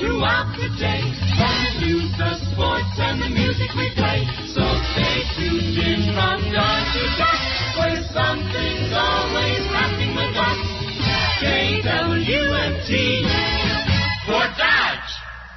throughout the day. From the news, the sports, and the music we play. So stay tuned in from dawn to dusk, where something's always happening with us. KWMT for Dodge.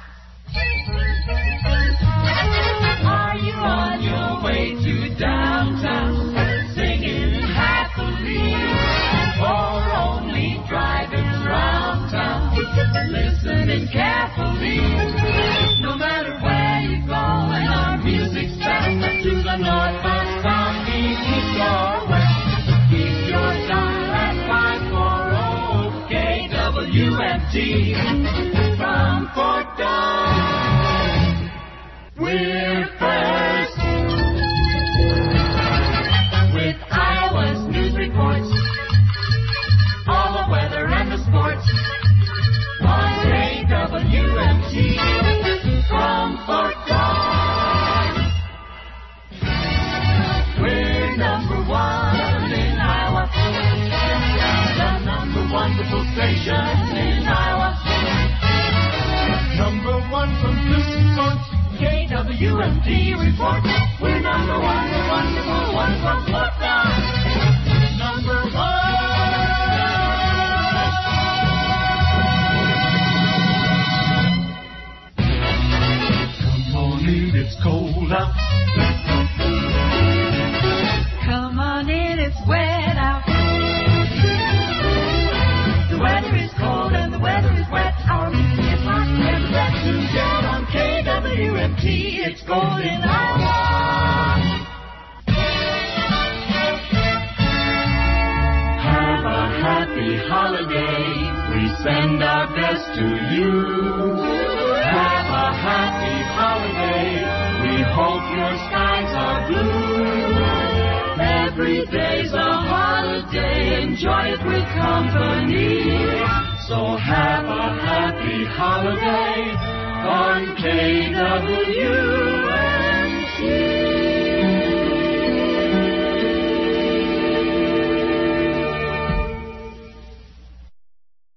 Are you on your way to downtown, singing happily, or only driving around town, listening carefully? No matter where you go, and our music's best, to the north, the south, the east, or west. Keep your dial at 540 KWMT from Fort Dodge. We're first with Iowa's news reports, all the weather and the sports on KWMT from Fort Dodge. We're number one in Iowa, the number wonderful station in Iowa. Number one from Houston, KWMT report. We're number one, the wonderful one from Fort Dodge. Number one. Come on in, it's cold out. Come on in, it's wet out. The weather is cold and the weather is wet. Our music is hot and that's tuned down on KWMT. It's cold in Iowa. Have a happy holiday. We send our best to you. Have a happy holiday. We hope your skies are blue. Every day's a holiday. Enjoy it with company. So have a happy holiday on KWMT.